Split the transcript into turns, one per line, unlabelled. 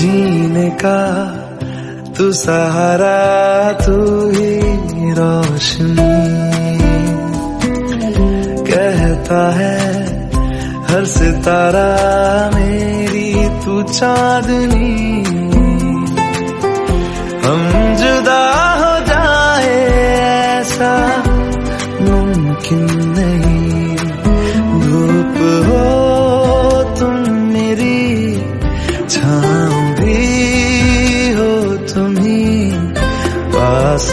जीने का तू सहारा, तू ही रोशनी। कहता है हर सितारा मेरी तू चांदनी। हम